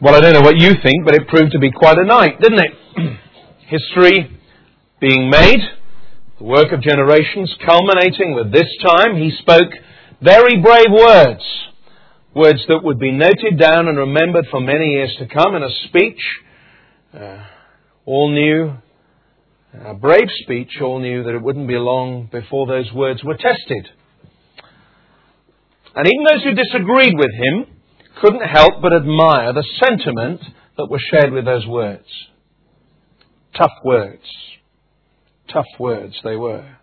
Well, I don't know what you think, but it proved to be quite a night, didn't it? History being made, the work of generations culminating with this time. He spoke very brave words, words that would be noted down and remembered for many years to come in a speech. All knew, a brave speech, all knew that it wouldn't be long before those words were tested. And even those who disagreed with him couldn't help but admire the sentiment that was shared with those words. Tough words. Tough words they were.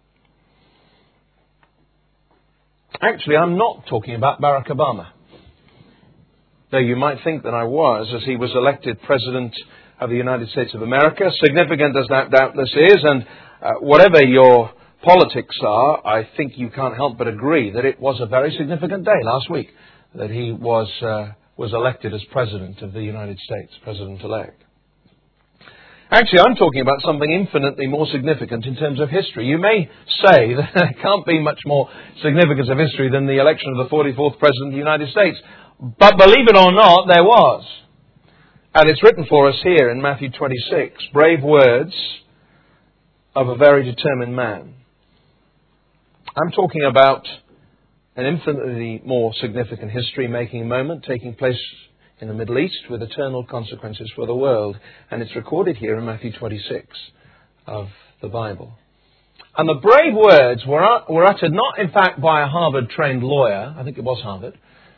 Actually, I'm not talking about Barack Obama. Though you might think that I was, as he was elected President of the United States of America. Significant as that doubtless is, and whatever your politics are, I think you can't help but agree that it was a very significant day last week that he was elected as President of the United States, President-elect. Actually, I'm talking about something infinitely more significant in terms of history. You may say that there can't be much more significance of history than the election of the 44th President of the United States. But believe it or not, there was. And it's written for us here in Matthew 26. Brave words of a very determined man. I'm talking about an infinitely more significant history-making moment taking place in the Middle East with eternal consequences for the world. And it's recorded here in Matthew 26 of the Bible. And the brave words were uttered not, in fact, by a Harvard-trained lawyer. I think it was Harvard.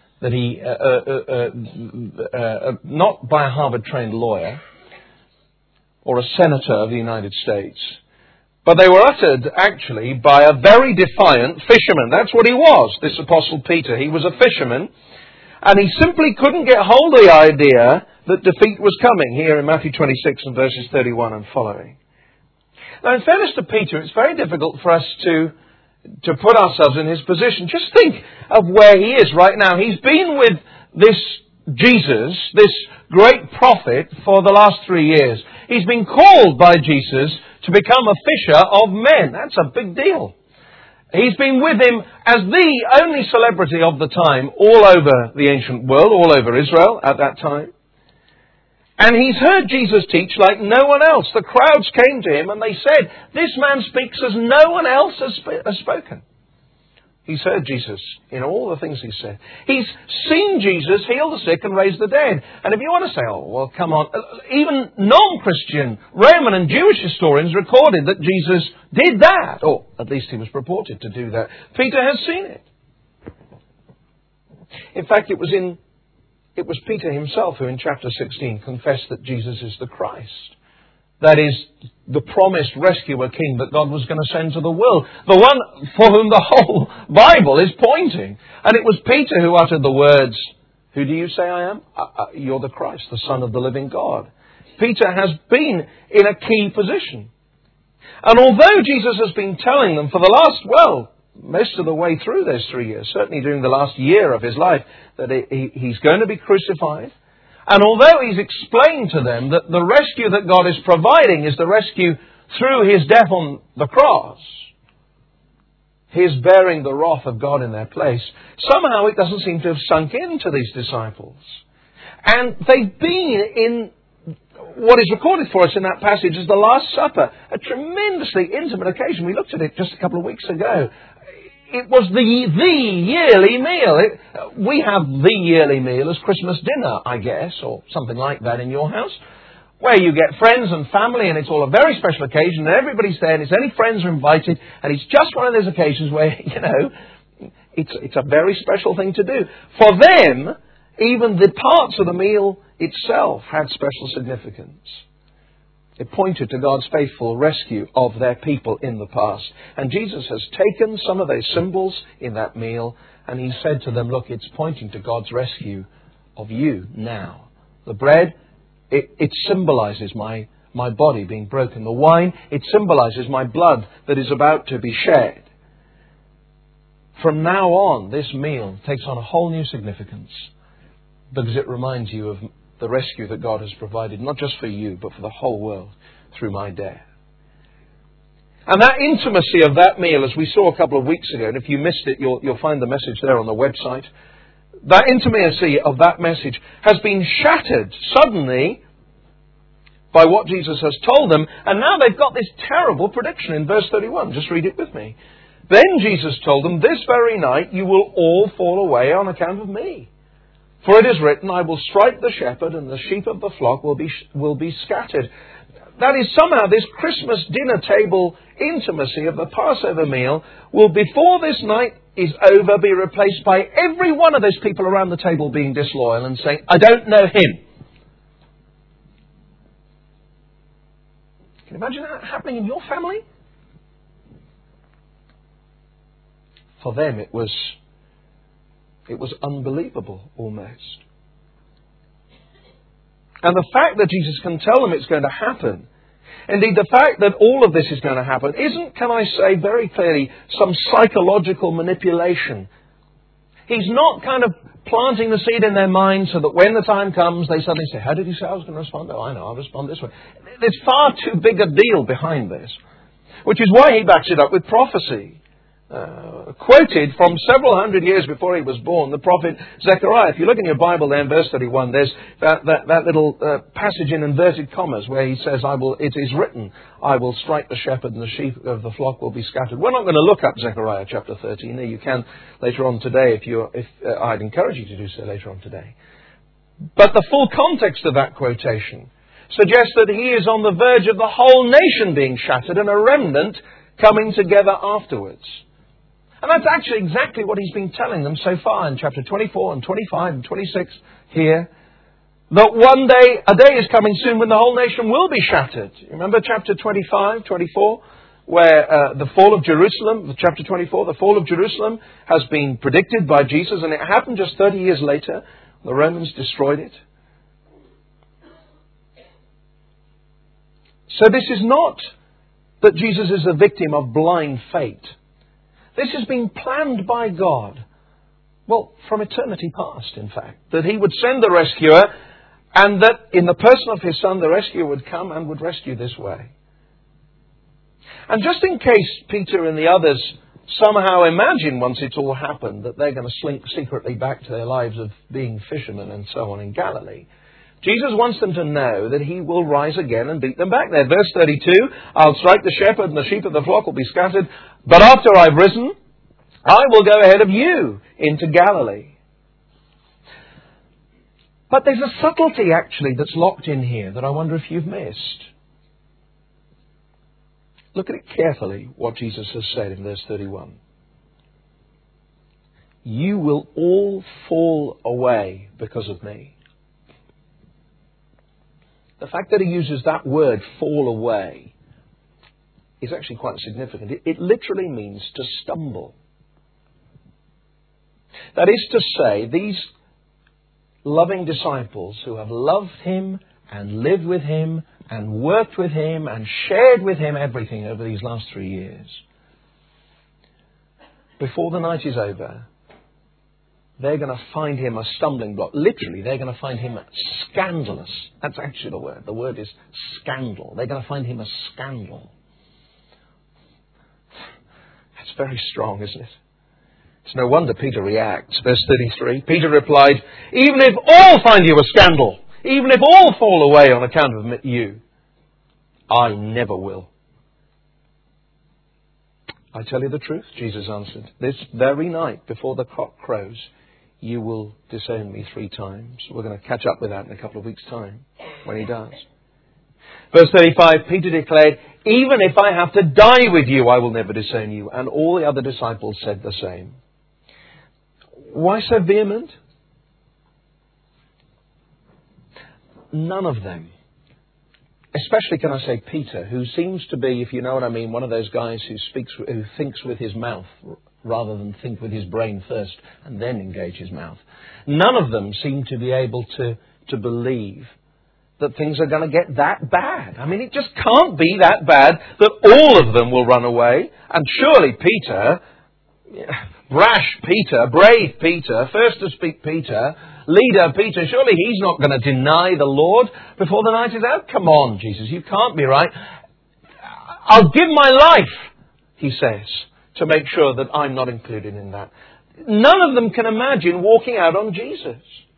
Not by a Harvard-trained lawyer or a senator of the United States. But they were uttered, actually, by a very defiant fisherman. That's what he was, this Apostle Peter. He was a fisherman. And he simply couldn't get hold of the idea that defeat was coming here in Matthew 26 and verses 31 and following. Now, in fairness to Peter, it's very difficult for us to put ourselves in his position. Just think of where he is right now. He's been with this Jesus, this great prophet, for the last 3 years. He's been called by Jesus to become a fisher of men. That's a big deal. He's been with him as the only celebrity of the time all over the ancient world, all over Israel at that time. And he's heard Jesus teach like no one else. The crowds came to him and they said, "This man speaks as no one else has spoken." He's heard Jesus in all the things he said. He's seen Jesus heal the sick and raise the dead. And if you want to say, "Oh, well, come on," even non-Christian Roman and Jewish historians recorded that Jesus did that. Or at least he was purported to do that. Peter has seen it. In fact, it was Peter himself who in chapter 16 confessed that Jesus is the Christ. That is, the promised rescuer king that God was going to send to the world. The one for whom the whole Bible is pointing. And it was Peter who uttered the words, "Who do you say I am?" "You're the Christ, the Son of the living God." Peter has been in a key position. And although Jesus has been telling them for the last, most of the way through those 3 years, certainly during the last year of his life, that he's going to be crucified. And although he's explained to them that the rescue that God is providing is the rescue through his death on the cross, his bearing the wrath of God in their place, somehow it doesn't seem to have sunk into these disciples. And they've been in what is recorded for us in that passage as the Last Supper, a tremendously intimate occasion. We looked at it just a couple of weeks ago. It was the yearly meal. We have the yearly meal as Christmas dinner, I guess, or something like that in your house, where you get friends and family, and it's all a very special occasion, and everybody's there, and any friends are invited, and it's just one of those occasions where, it's a very special thing to do. For them, even the parts of the meal itself had special significance. It pointed to God's faithful rescue of their people in the past. And Jesus has taken some of those symbols in that meal and he said to them, "Look, it's pointing to God's rescue of you now. The bread, it symbolizes my body being broken. The wine, it symbolizes my blood that is about to be shed." From now on, this meal takes on a whole new significance because it reminds you of the rescue that God has provided, not just for you, but for the whole world through my death. And that intimacy of that meal, as we saw a couple of weeks ago, and if you missed it, you'll find the message there on the website. that intimacy of that message has been shattered suddenly by what Jesus has told them. And now they've got this terrible prediction in verse 31. Just read it with me. Then Jesus told them, "This very night you will all fall away on account of me. For it is written, I will strike the shepherd, and the sheep of the flock will be scattered." That is, somehow this Christmas dinner table intimacy of the Passover meal will, before this night is over, be replaced by every one of those people around the table being disloyal and saying, "I don't know him." Can you imagine that happening in your family? For them it was unbelievable almost. And the fact that Jesus can tell them it's going to happen, indeed the fact that all of this is going to happen, isn't, can I say very clearly, some psychological manipulation. He's not kind of planting the seed in their mind so that when the time comes they suddenly say, "How did he say I was going to respond?" "Oh, I know, I'll respond this way." There's far too big a deal behind this, which is why he backs it up with prophecy. Quoted from several hundred years before he was born, the prophet Zechariah. If you look in your Bible there in verse 31, there's that little passage in inverted commas where he says, "It is written, I will strike the shepherd and the sheep of the flock will be scattered." We're not going to look up Zechariah chapter 13. You can later on today if I'd encourage you to do so later on today. But the full context of that quotation suggests that he is on the verge of the whole nation being shattered and a remnant coming together afterwards. And that's actually exactly what he's been telling them so far in chapter 24 and 25 and 26 here. That one day, a day is coming soon when the whole nation will be shattered. You remember chapter 25, 24, where the fall of Jerusalem, chapter 24, the fall of Jerusalem has been predicted by Jesus, and it happened just 30 years later. The Romans destroyed it. So this is not that Jesus is a victim of blind fate. This has been planned by God. Well, from eternity past, in fact. That he would send the rescuer, and that in the person of his Son, the rescuer would come and would rescue this way. And just in case Peter and the others somehow imagine, once it's all happened, that they're going to slink secretly back to their lives of being fishermen and so on in Galilee, Jesus wants them to know that he will rise again and beat them back there. Verse 32, "I'll strike the shepherd and the sheep of the flock will be scattered. But after I've risen, I will go ahead of you into Galilee." But there's a subtlety actually that's locked in here that I wonder if you've missed. Look at it carefully, what Jesus has said in verse 31. "You will all fall away because of me." The fact that he uses that word, "fall away," is actually quite significant. It literally means to stumble. That is to say, these loving disciples who have loved him and lived with him and worked with him and shared with him everything over these last 3 years, before the night is over, they're going to find him a stumbling block. Literally, they're going to find him scandalous. That's actually the word. The word is scandal. They're going to find him a scandal. That's very strong, isn't it? It's no wonder Peter reacts. Verse 33, Peter replied, "Even if all find you a scandal, even if all fall away on account of you, I never will." "I tell you the truth," Jesus answered, "this very night before the cock crows, you will disown me 3 times. We're going to catch up with that in a couple of weeks' time when he does. Verse 35, Peter declared, "Even if I have to die with you, I will never disown you." And all the other disciples said the same. Why so vehement? None of them, especially, can I say, Peter, who seems to be, if you know what I mean, one of those guys who thinks with his mouth rather than think with his brain first and then engage his mouth. None of them seem to be able to believe that things are going to get that bad. I mean, it just can't be that bad that all of them will run away. And surely Peter, brash Peter, brave Peter, first to speak Peter, leader Peter, surely he's not going to deny the Lord before the night is out. "Come on, Jesus, you can't be right. I'll give my life," he says, "to make sure that I'm not included in that." None of them can imagine walking out on Jesus.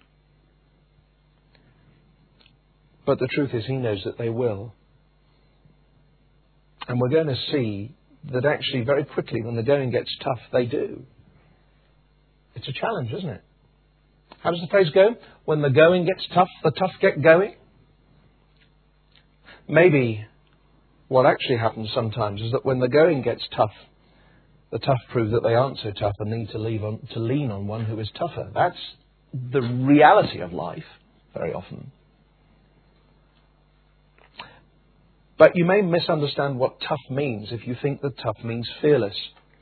But the truth is, He knows that they will. And we're going to see that actually very quickly when the going gets tough, they do. It's a challenge, isn't it? How does the phrase go? When the going gets tough, the tough get going? Maybe what actually happens sometimes is that when the going gets tough, the tough prove that they aren't so tough and need to lean on one who is tougher. That's the reality of life very often. But you may misunderstand what tough means if you think that tough means fearless.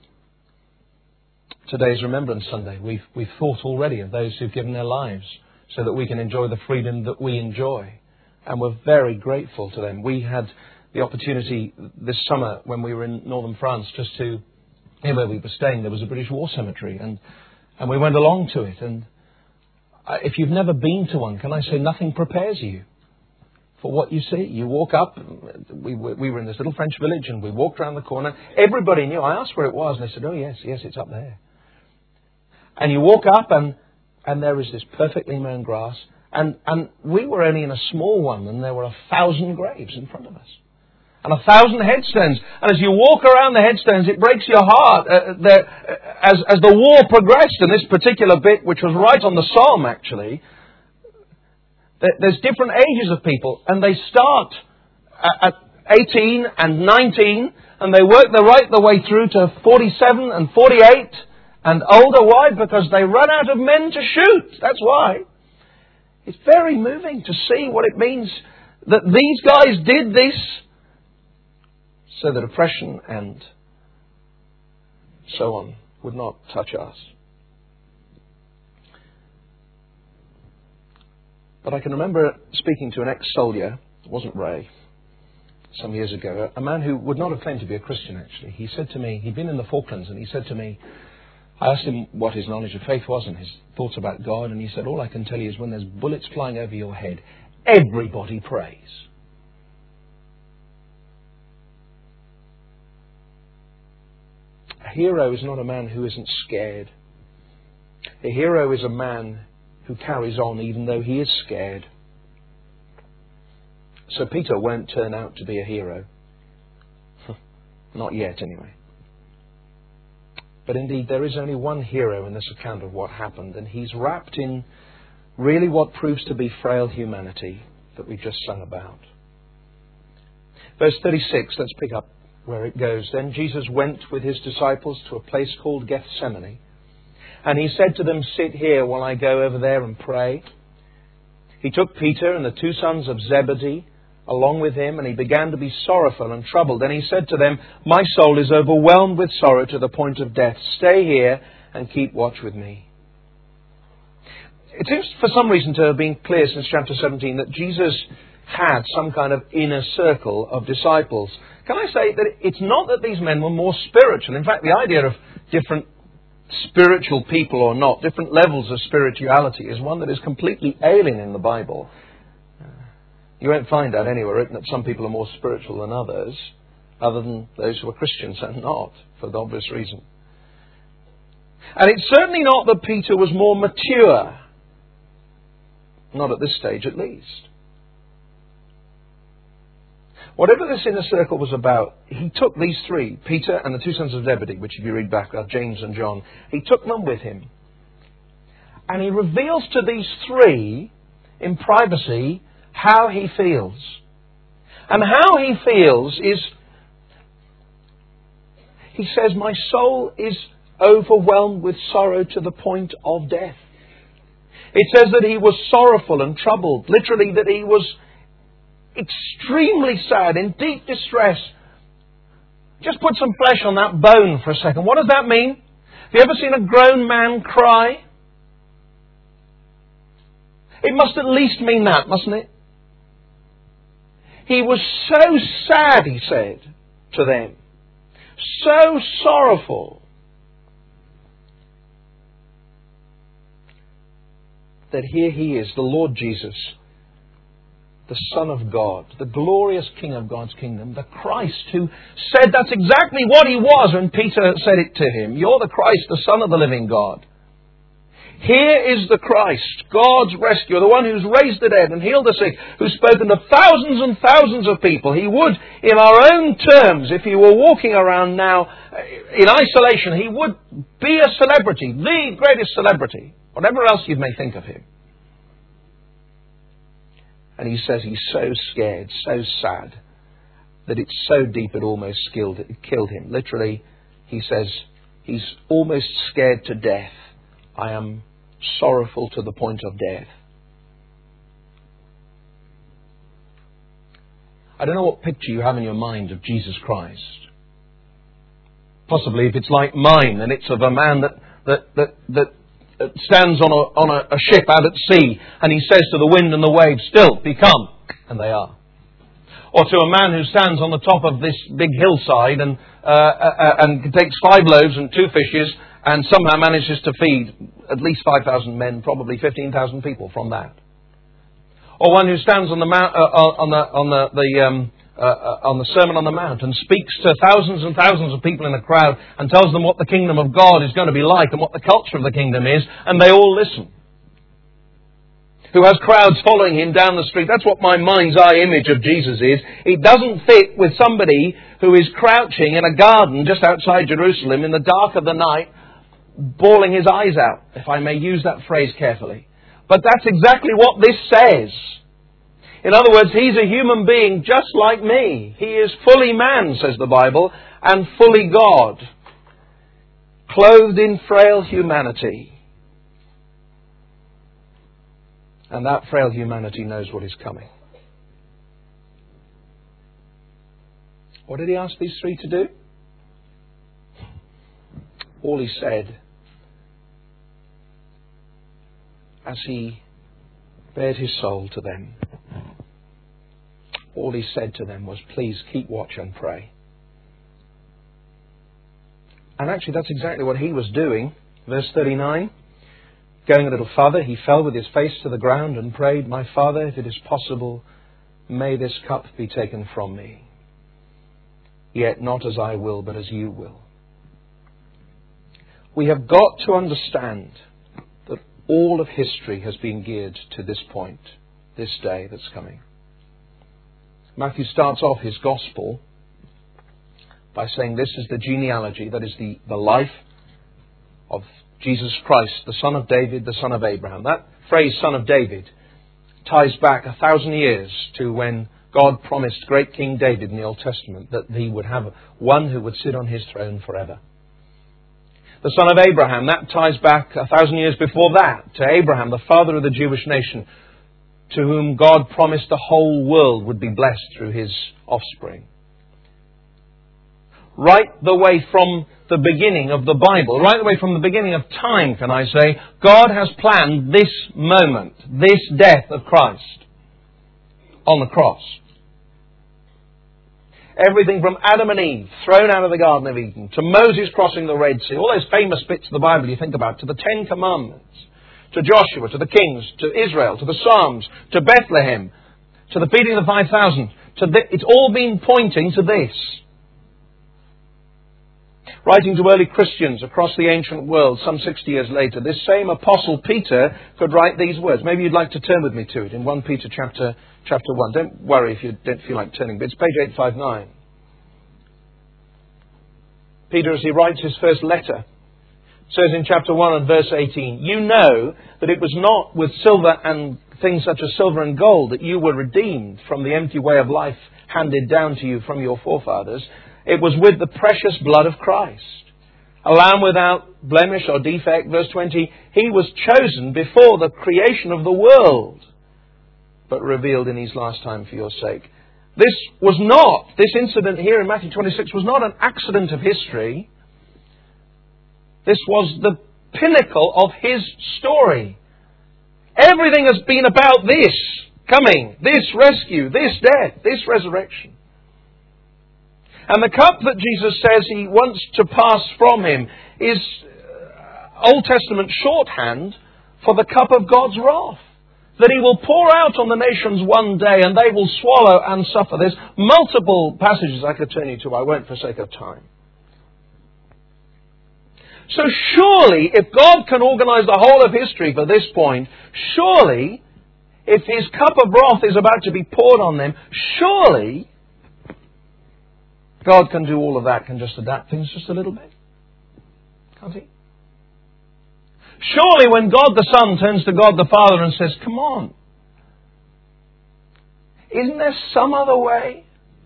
Today's Remembrance Sunday. We've thought already of those who've given their lives so that we can enjoy the freedom that we enjoy. And we're very grateful to them. We had the opportunity this summer when we were in northern France just to, where we were staying, there was a British war cemetery. And we went along to it. And if you've never been to one, can I say nothing prepares you for what you see? You walk up, we were in this little French village and we walked around the corner. Everybody knew. I asked where it was and they said, oh yes, it's up there. And you walk up and there is this perfectly mown grass. And we were only in a small one and there were 1,000 graves in front of us. And 1,000 headstones. And as you walk around the headstones, it breaks your heart. As the war progressed in this particular bit, which was right on the Somme actually, there's different ages of people. And they start at 18 and 19 and they work the way through to 47 and 48 and older. Why? Because they run out of men to shoot. That's why. It's very moving to see what it means that these guys did this so that oppression and so on would not touch us. But I can remember speaking to an ex-soldier, it wasn't Ray, some years ago, a man who would not have claimed to be a Christian actually. He said to me, he'd been in the Falklands, and he said to me, I asked him what his knowledge of faith was and his thoughts about God, and he said, all I can tell you is when there's bullets flying over your head, everybody prays. A hero is not a man who isn't scared. A hero is a man who carries on even though he is scared. So Peter won't turn out to be a hero. Not yet, anyway. But indeed, there is only one hero in this account of what happened, and he's wrapped in really what proves to be frail humanity that we just sung about. Verse 36, let's pick up where it goes. Then Jesus went with his disciples to a place called Gethsemane, and he said to them, sit here while I go over there and pray. He took Peter and the 2 sons of Zebedee along with him, and he began to be sorrowful and troubled. And he said to them, my soul is overwhelmed with sorrow to the point of death. Stay here and keep watch with me. It seems for some reason to have been clear since chapter 17 that Jesus had some kind of inner circle of disciples. Can I say that it's not that these men were more spiritual. In fact, the idea of different spiritual people or not, different levels of spirituality, is one that is completely alien in the Bible. You won't find that anywhere written that some people are more spiritual than others, other than those who are Christians and not, for the obvious reason. And it's certainly not that Peter was more mature. Not at this stage, at least. Whatever this inner circle was about, he took these 3, Peter and the 2 sons of Zebedee, which if you read back are James and John, he took them with him. And he reveals to these 3, in privacy, how he feels. And how he feels is, he says, my soul is overwhelmed with sorrow to the point of death. It says that he was sorrowful and troubled. Literally that he was extremely sad, in deep distress. Just put some flesh on that bone for a second. What does that mean? Have you ever seen a grown man cry? It must at least mean that, mustn't it? He was so sad, he said to them, so sorrowful, that here he is, the Lord Jesus, the Son of God, the glorious King of God's kingdom, the Christ, who said that's exactly what he was when Peter said it to him. You're the Christ, the Son of the living God. Here is the Christ, God's rescuer, the one who's raised the dead and healed the sick, who's spoken to thousands and thousands of people. He would, in our own terms, if he were walking around now in isolation, he would be a celebrity, the greatest celebrity, whatever else you may think of him. And he says he's so scared, so sad, that it's so deep it almost killed him. Literally, he says he's almost scared to death. I am sorrowful to the point of death. I don't know what picture you have in your mind of Jesus Christ. Possibly if it's like mine, then it's of a man that stands on a ship out at sea, and he says to the wind and the waves, still, be calm, and they are. Or to a man who stands on the top of this big hillside and takes 5 loaves and 2 fishes and somehow manages to feed at least 5,000 men, probably 15,000 people from that. Or one who stands on the Sermon on the Mount and speaks to thousands and thousands of people in a crowd and tells them what the kingdom of God is going to be like and what the culture of the kingdom is, and they all listen. Who has crowds following him down the street. That's what my mind's eye image of Jesus is. It doesn't fit with somebody who is crouching in a garden just outside Jerusalem in the dark of the night, bawling his eyes out, if I may use that phrase carefully. But that's exactly what this says. In other words, he's a human being just like me. He is fully man, says the Bible, and fully God, clothed in frail humanity. And that frail humanity knows what is coming. What did he ask these 3 to do? All he said, as he bared his soul to them, all he said to them was, please keep watch and pray. And actually that's exactly what he was doing. Verse 39, going a little farther, he fell with his face to the ground and prayed, my Father, if it is possible, may this cup be taken from me. Yet not as I will, but as you will. We have got to understand that all of history has been geared to this point, this day that's coming. Matthew starts off his gospel by saying this is the genealogy, that is the life of Jesus Christ, the son of David, the son of Abraham. That phrase, son of David, ties back 1,000 years to when God promised great King David in the Old Testament that he would have one who would sit on his throne forever. The son of Abraham, that ties back 1,000 years before that to Abraham, the father of the Jewish nation, to whom God promised the whole world would be blessed through his offspring. Right the way from the beginning of the Bible, right the way from the beginning of time, can I say, God has planned this moment, this death of Christ on the cross. Everything from Adam and Eve, thrown out of the Garden of Eden, to Moses crossing the Red Sea, all those famous bits of the Bible you think about, to the 10 Commandments, to Joshua, to the kings, to Israel, to the Psalms, to Bethlehem, to the feeding of the 5,000. It's all been pointing to this. Writing to early Christians across the ancient world some 60 years later, this same Apostle Peter could write these words. Maybe you'd like to turn with me to it in 1 Peter chapter 1. Don't worry if you don't feel like turning, but it's page 859. Peter, as he writes his first letter, says in chapter 1 and verse 18, you know that it was not with silver and things such as silver and gold that you were redeemed from the empty way of life handed down to you from your forefathers. It was with the precious blood of Christ, a lamb without blemish or defect. Verse 20, he was chosen before the creation of the world, but revealed in his last time for your sake. This incident here in Matthew 26 was not an accident of history. This was the pinnacle of his story. Everything has been about this coming, this rescue, this death, this resurrection. And the cup that Jesus says he wants to pass from him is Old Testament shorthand for the cup of God's wrath. that He will pour out on the nations one day and they will swallow and suffer. There's multiple passages I could turn you to. I won't for sake of time. So surely, if God can organise the whole of history for this point, surely, if His cup of wrath is about to be poured on them, surely God can do all of that, can just adapt things just a little bit. Can't He? Surely when God the Son turns to God the Father and says, come on, isn't there some other way?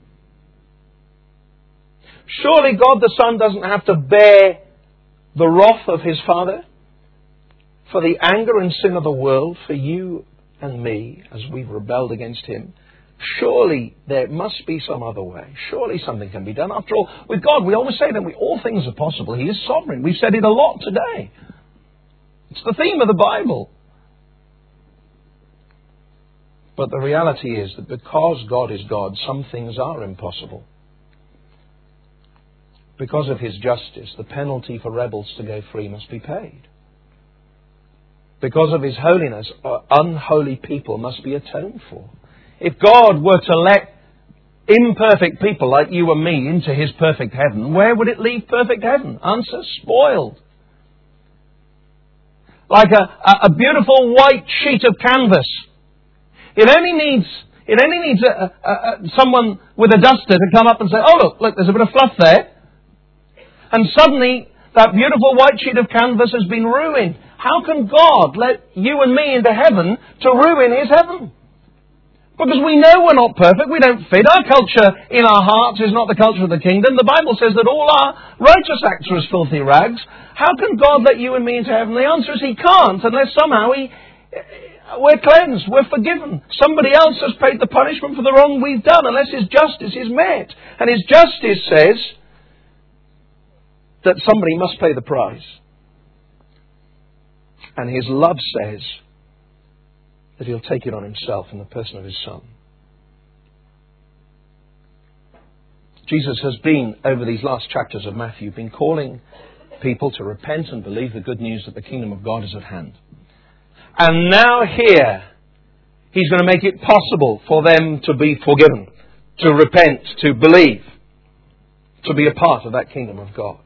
Surely God the Son doesn't have to bear the wrath of His Father for the anger and sin of the world, for you and me, as we've rebelled against Him. Surely there must be some other way. Surely something can be done. After all, with God, we always say that all things are possible. He is sovereign. We've said it a lot today. It's the theme of the Bible. But the reality is that because God is God, some things are impossible. Because of His justice, the penalty for rebels to go free must be paid. Because of His holiness, unholy people must be atoned for. If God were to let imperfect people like you and me into His perfect heaven, where would it leave perfect heaven? Answer, spoiled. Like a beautiful white sheet of canvas. It only needs someone with a duster to come up and say, oh look, there's a bit of fluff there. And suddenly, that beautiful white sheet of canvas has been ruined. How can God let you and me into heaven to ruin His heaven? Because we know we're not perfect, we don't fit. Our culture in our hearts is not the culture of the kingdom. The Bible says that all our righteous acts are as filthy rags. How can God let you and me into heaven? The answer is He can't, unless somehow we're cleansed, we're forgiven. Somebody else has paid the punishment for the wrong we've done, unless His justice is met. And His justice says that somebody must pay the price. And His love says that He'll take it on Himself in the person of His Son. Jesus has been, over these last chapters of Matthew, been calling people to repent and believe the good news that the kingdom of God is at hand. And now here, He's going to make it possible for them to be forgiven, to repent, to believe, to be a part of that kingdom of God.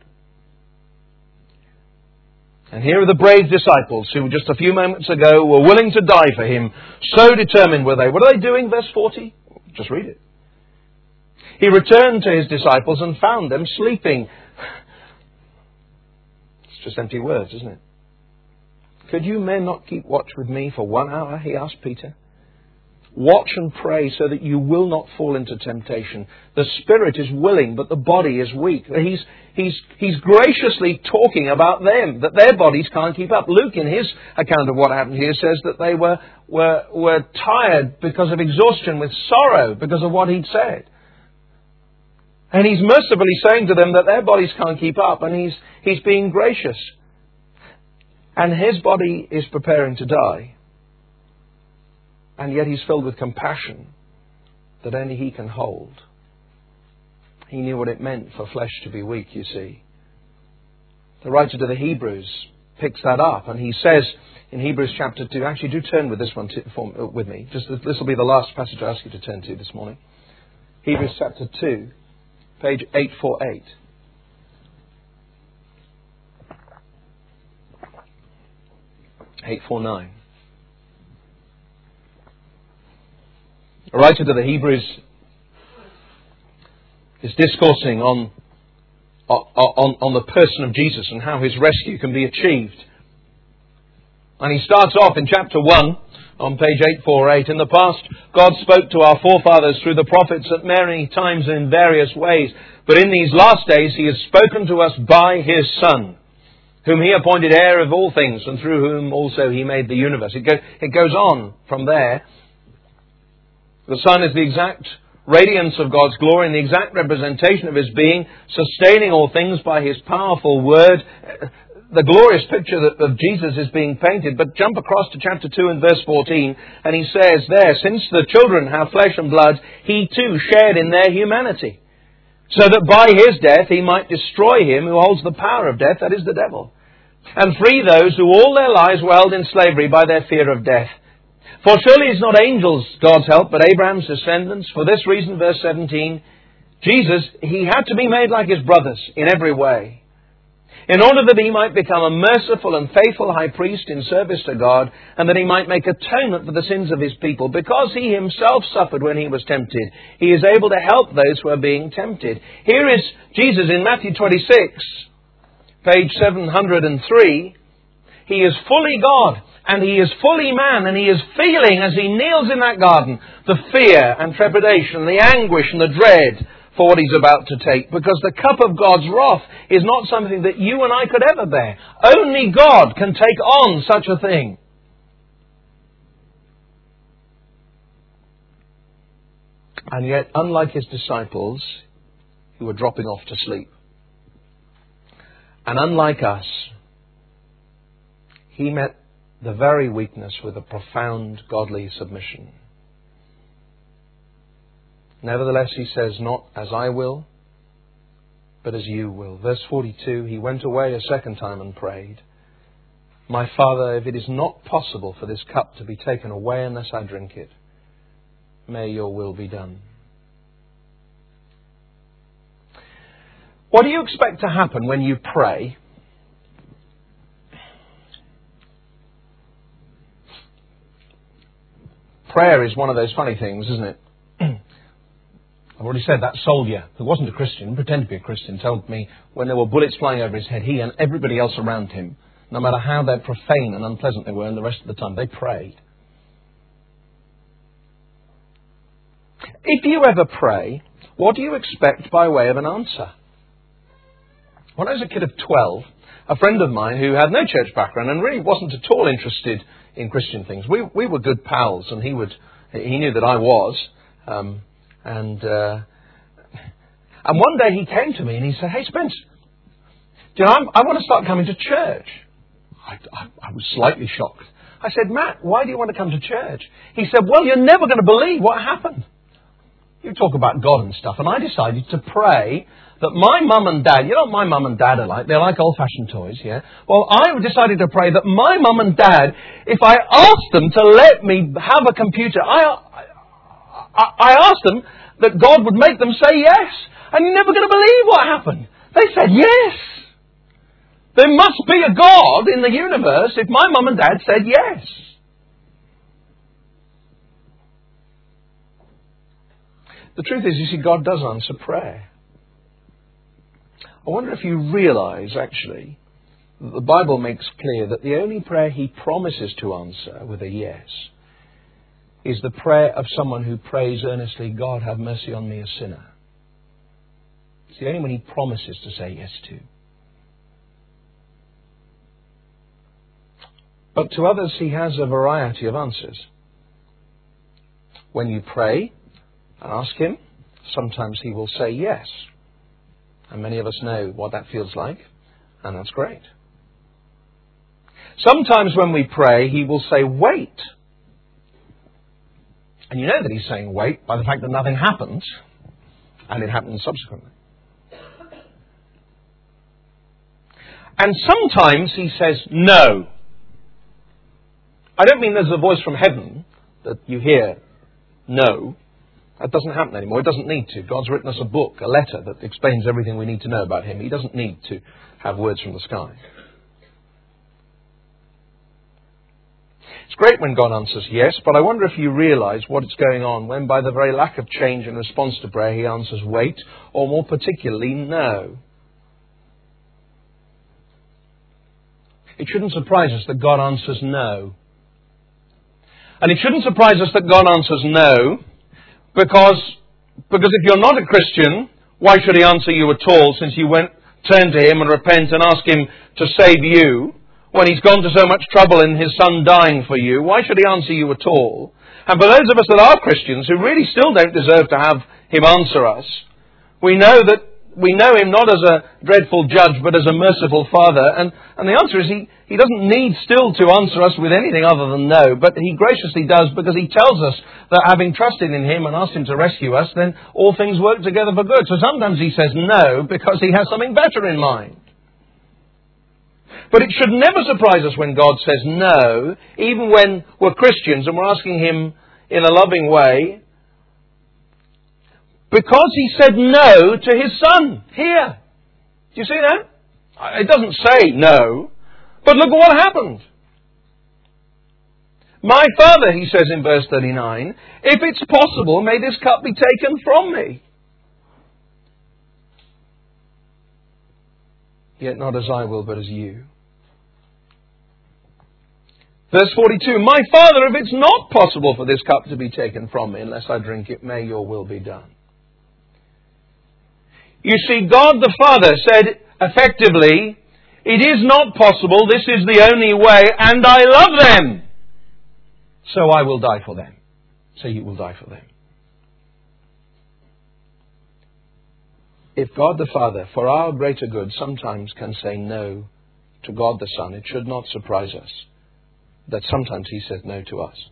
And here are the brave disciples who just a few moments ago were willing to die for Him. So determined were they. What are they doing? Verse 40. Just read it. He returned to His disciples and found them sleeping. It's just empty words, isn't it? Could you men not keep watch with me for 1 hour? He asked Peter. Watch and pray so that you will not fall into temptation. The spirit is willing, but the body is weak. He's graciously talking about them, that their bodies can't keep up. Luke, in his account of what happened here, says that they were tired because of exhaustion, with sorrow because of what he'd said. And He's mercifully saying to them that their bodies can't keep up, and He's being gracious. And His body is preparing to die. And yet He's filled with compassion that only He can hold. He knew what it meant for flesh to be weak, you see. The writer to the Hebrews picks that up, and he says in Hebrews chapter 2, actually do turn with this one with me. This will be the last passage I ask you to turn to this morning. Hebrews chapter 2, page 848. (849). The writer to the Hebrews is discoursing on the person of Jesus and how His rescue can be achieved. And he starts off in chapter 1 on page 848. In the past, God spoke to our forefathers through the prophets at many times and in various ways. But in these last days, He has spoken to us by His Son, whom He appointed heir of all things, and through whom also He made the universe. It goes on from there. The Son is the exact radiance of God's glory and the exact representation of His being, sustaining all things by His powerful word. The glorious picture of Jesus is being painted. But jump across to chapter 2 and verse 14, and he says there, since the children have flesh and blood, He too shared in their humanity, so that by His death He might destroy him who holds the power of death, that is the devil, and free those who all their lives were held in slavery by their fear of death. For surely it's not angels God's help, but Abraham's descendants. For this reason, verse 17, Jesus, he had to be made like his brothers in every way, in order that he might become a merciful and faithful high priest in service to God, and that he might make atonement for the sins of his people. Because he himself suffered when he was tempted, he is able to help those who are being tempted. Here is Jesus in Matthew 26, page 703. He is fully God, and he is fully man, and he is feeling, as he kneels in that garden, the fear and trepidation, the anguish and the dread for what he's about to take. Because the cup of God's wrath is not something that you and I could ever bear. Only God can take on such a thing. And yet, unlike his disciples, who were dropping off to sleep, and unlike us, he met the very weakness with a profound godly submission. Nevertheless, he says, not as I will, but as you will. Verse 42, he went away a second time and prayed, my Father, if it is not possible for this cup to be taken away unless I drink it, may your will be done. What do you expect to happen when you pray? Prayer is one of those funny things, isn't it? I've already said that soldier, who wasn't a Christian, pretended to be a Christian, told me when there were bullets flying over his head, he and everybody else around him, no matter how they're profane and unpleasant they were, and the rest of the time, they prayed. If you ever pray, what do you expect by way of an answer? When I was a kid of 12, a friend of mine who had no church background and really wasn't at all interested in Christian things, we were good pals, and he knew that I was, and one day he came to me and he said, hey Spence, do you know, I want to start coming to church. I was slightly shocked. I said, Matt, why do you want to come to church? He said, well, you're never going to believe what happened. You talk about God and stuff. And I decided to pray that my mum and dad, you know what my mum and dad are like? They're like old-fashioned toys, yeah? Well, I decided to pray that my mum and dad, if I asked them to let me have a computer, I asked them that God would make them say yes. And you're never going to believe what happened. They said yes. There must be a God in the universe if my mum and dad said yes. The truth is, you see, God does answer prayer. I wonder if you realize, actually, that the Bible makes clear that the only prayer he promises to answer with a yes is the prayer of someone who prays earnestly, God, have mercy on me, a sinner. It's the only one he promises to say yes to. But to others, he has a variety of answers. When you pray and ask him, sometimes he will say yes. And many of us know what that feels like, and that's great. Sometimes when we pray, he will say, wait. And you know that he's saying wait by the fact that nothing happens, and it happens subsequently. And sometimes he says no. I don't mean there's a voice from heaven that you hear no. That doesn't happen anymore. It doesn't need to. God's written us a book, a letter that explains everything we need to know about him. He doesn't need to have words from the sky. It's great when God answers yes, but I wonder if you realize what is going on when by the very lack of change in response to prayer, he answers wait, or more particularly, no. It shouldn't surprise us that God answers no. And it shouldn't surprise us that God answers no, because if you're not a Christian, why should he answer you at all, since you turn to him and repent and ask him to save you when he's gone to so much trouble in his son dying for you? Why should he answer you at all? And for those of us that are Christians who really still don't deserve to have him answer us, we know him not as a dreadful judge, but as a merciful Father. And the answer is he doesn't need still to answer us with anything other than no, but he graciously does, because he tells us that having trusted in him and asked him to rescue us, then all things work together for good. So sometimes he says no because he has something better in mind. But it should never surprise us when God says no, even when we're Christians and we're asking Him in a loving way, because He said no to His Son here. Do you see that? It doesn't say no, but look at what happened. My Father, He says in verse 39, if it's possible, may this cup be taken from me. Yet not as I will, but as you. Verse 42, my Father, if it's not possible for this cup to be taken from me unless I drink it, may your will be done. You see, God the Father said effectively, it is not possible, this is the only way, and I love them. So I will die for them. So you will die for them. If God the Father, for our greater good, sometimes can say no to God the Son, it should not surprise us that sometimes He says no to us.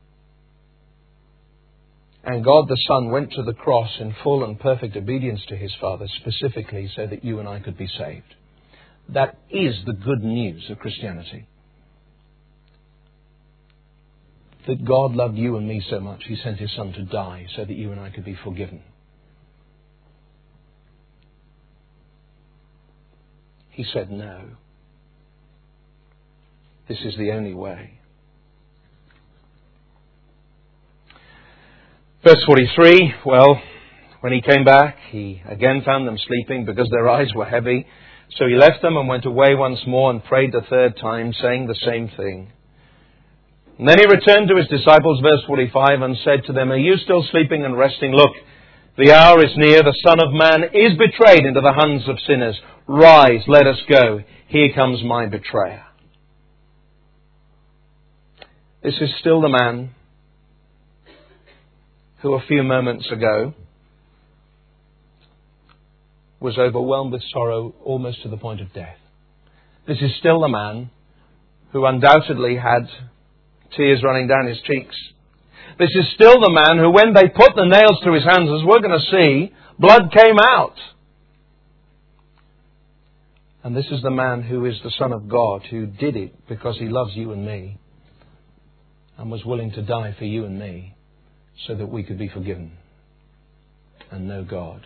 And God the Son went to the cross in full and perfect obedience to His Father, specifically so that you and I could be saved. That is the good news of Christianity. That God loved you and me so much, He sent His Son to die so that you and I could be forgiven. He said no. This is the only way. Verse 43, well, when He came back, He again found them sleeping because their eyes were heavy. So He left them and went away once more and prayed the third time, saying the same thing. And then He returned to His disciples, verse 45, and said to them, are you still sleeping and resting? Look, the hour is near, the Son of Man is betrayed into the hands of sinners. Rise, let us go. Here comes my betrayer. This is still the man who a few moments ago was overwhelmed with sorrow almost to the point of death. This is still the man who undoubtedly had tears running down his cheeks. This is still the man who, when they put the nails to His hands, as we're going to see, blood came out. And this is the man who is the Son of God, who did it because He loves you and me and was willing to die for you and me so that we could be forgiven and know God.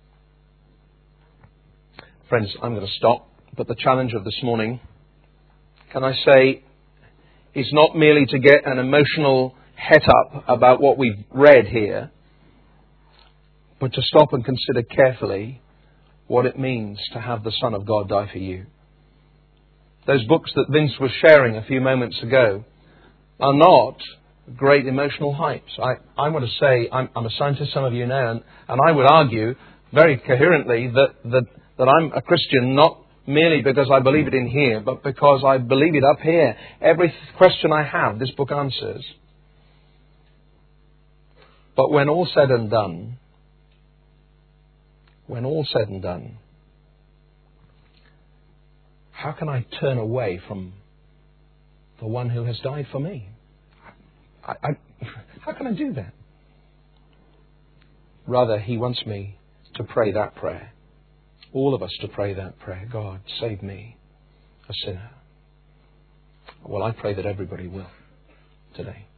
Friends, I'm going to stop, but the challenge of this morning, can I say, is not merely to get an emotional het up about what we've read here, but to stop and consider carefully what it means to have the Son of God die for you. Those books that Vince was sharing a few moments ago are not great emotional hypes. I want to say, I'm a scientist, some of you know, and I would argue very coherently that I'm a Christian not merely because I believe it in here, but because I believe it up here. Every question I have, this book answers. But when all said and done, how can I turn away from the one who has died for me? How can I do that? Rather, He wants me to pray that prayer. All of us to pray that prayer. God, save me, a sinner. Well, I pray that everybody will today.